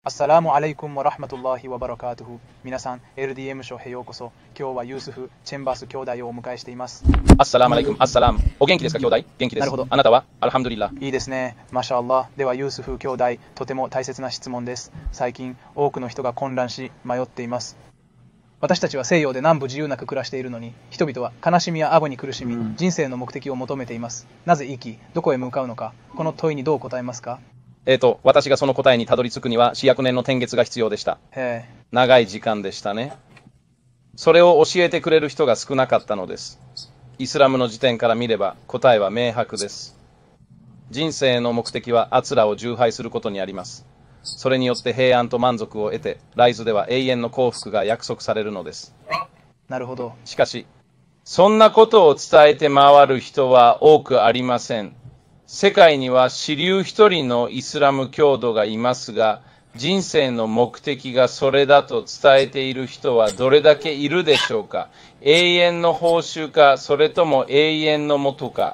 アッサラムアライクムワラハマトゥッラヒワバラカートゥ。皆さん、LDM ショーへようこそ。今日はユースフ・チェンバース兄弟をお迎えしています。 アッサラムアライクム、アッサラム。お元気ですか、兄弟？元気です。 なるほど。 あなたは？アルハムドリッラ。 いいですね。マシャアラ。では、ユースフ兄弟、とても大切な質問です。最近、多くの人が混乱し、迷っています。私たちは西洋で南部自由なく暮らしているのに、人々は悲しみやアブに苦しみ、人生の目的を求めています。なぜ生き、どこへ向かうのか、この問いにどう答えますか？ 私がその答えにたどり着くには、4、億年の年月が必要でした。長い時間でしたね。それを教えてくれる人が少なかったのです。イスラムの時点から見れば、答えは明白です。人生の目的は、アツラを崇拝することにあります。それによって平安と満足を得て、ライズでは永遠の幸福が約束されるのです。 なるほど。 しかし、そんなことを伝えて回る人は多くありません。世界には主流一人のイスラム教徒がいますが、人生の目的がそれだと伝えている人はどれだけいるでしょうか。永遠の報酬か、それとも永遠の元か。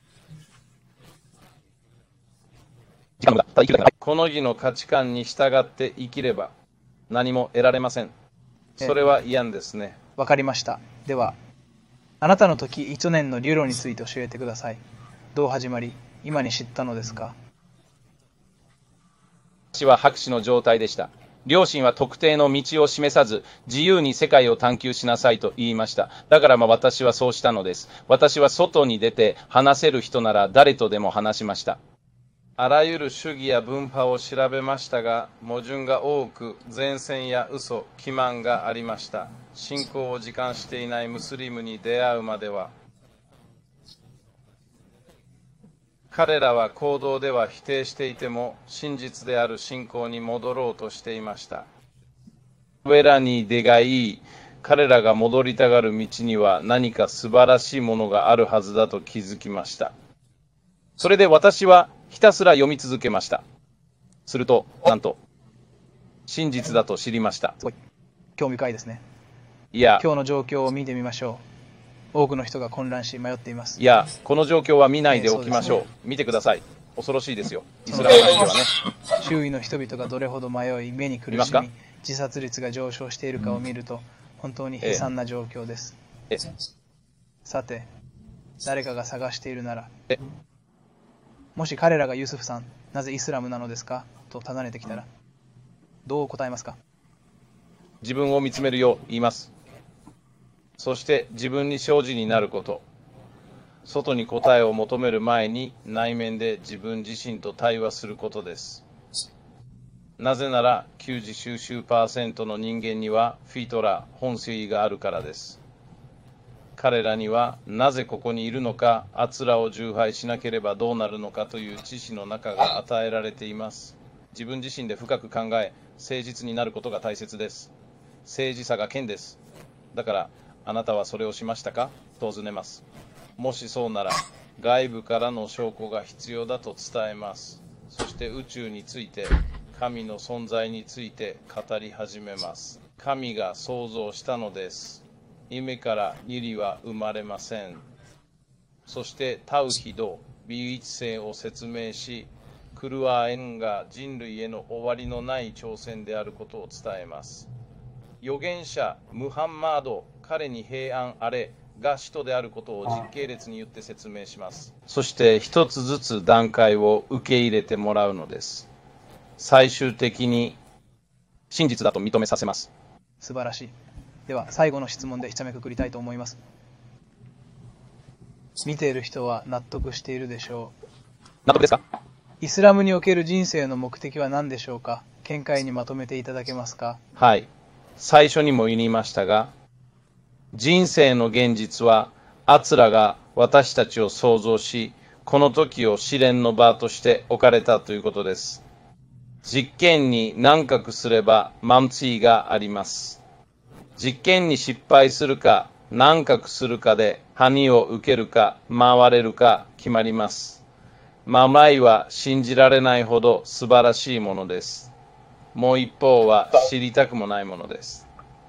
この義の価値観に従って生きれば何も得られません。それは嫌ですね。 わかりました。では、あなたの時1年の流路について教えてください。どう始まり、今に知ったのですか？ 私は白紙の状態でした。両親は特定の道を示さず、自由に世界を探求しなさいと言いました。だから私はそうしたのです。私は外に出て話せる人なら誰とでも話しました。あらゆる主義や分派を調べましたが、矛盾が多く、前線や嘘、欺瞞がありました。信仰を自感していないムスリムに出会うまでは、彼らは行動では否定していても、真実である信仰に戻ろうとしていました。彼らに出がいい、彼らが戻りたがる道には何か素晴らしいものがあるはずだと気づきました。それで私はひたすら読み続けました。すると、なんと、真実だと知りました。 すごい興味深いですね。 いや、 今日の状況を見てみましょう。多くの人が混乱し迷っています。 いや、この状況は見ないでおきましょう。見てください。恐ろしいですよ。イスラムの人はね。 周囲の人々がどれほど迷い、目に苦しみ、自殺率が上昇しているかを見ると、本当に悲惨な状況です。さて、誰かが探しているなら、もし彼らがユスフさん、なぜイスラムなのですかと尋ねてきたら、どう答えますか？ 自分を見つめるよう言います。そして自分に正直になること。外に答えを求める前に内面で自分自身と対話することです。なぜなら90%の人間にはフィトラ、本性があるからです。彼らにはなぜここにいるのか、アツラを崇拝しなければどうなるのかという知識の中が与えられています。自分自身で深く考え、誠実になることが大切です。誠実さが剣です。だから、あなたはそれをしましたかと尋ねます。もしそうなら、外部からの証拠が必要だと伝えます。そして宇宙について、神の存在について語り始めます。神が創造したのです。夢からユリは生まれません。そしてタウヒド、美一性を説明し、クルアエンが人類への終わりのない挑戦であることを伝えます。預言者ムハンマード、彼に平安あれが使徒であることを実系列に言って説明します。そして一つずつ段階を受け入れてもらうのです。最終的に真実だと認めさせます。 素晴らしい。では最後の質問でひちゃめくくりたいと思います。見ている人は納得しているでしょう。 納得ですか？ イスラムにおける人生の目的は何でしょうか？見解にまとめていただけますか？ はい。最初にも言いましたが、人生の現実は、アツラが私たちを創造し、この時を試練の場として置かれたということです。実験に難覚すれば、満追があります。実験に失敗するか、難覚するかで、ハニを受けるか、回れるか決まります。守りは信じられないほど素晴らしいものです。もう一方は知りたくもないものです。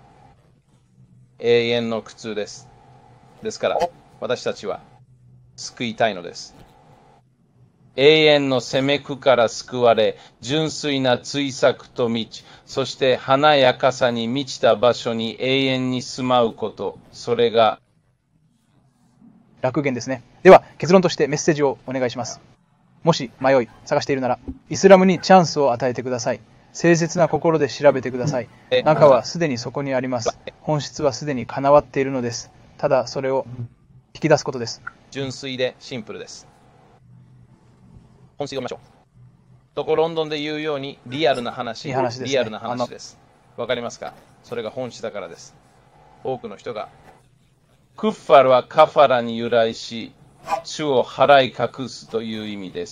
永遠の苦痛です。ですから、私たちは救いたいのです。 永遠の責め苦から救われ、純粋な追索と道、そして華やかさに満ちた場所に永遠に住まうこと、それが楽言ですね。では結論としてメッセージをお願いします。もし迷い探しているなら、イスラムにチャンスを与えてください。誠実な心で調べてください。中はすでにそこにあります。本質はすでに備わっているのです。ただそれを引き出すことです。 純粋でシンプルです。本質を見ましょう。どこロンドンで言うようにリアルな話、 リアルな話です。わかりますか？それが本質だからです。多くの人がクッファルはカファラに由来し、主を払い隠すという意味です。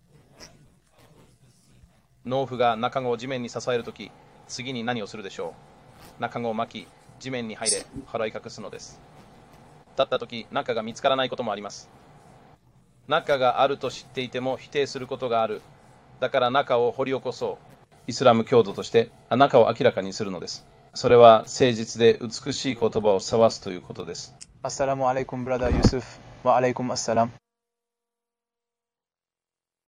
農夫が中子を地面に支えるとき、次に何をするでしょう？中子を巻き、地面に入れ、払い隠すのです。だったとき、中が見つからないこともあります。中があると知っていても否定することがある。だから中を掘り起こそう。イスラム教徒として中を明らかにするのです。それは誠実で美しい言葉を交わすということです。 アッサラムアレイコムブラダーユスフ。わアレイコムアッサラム。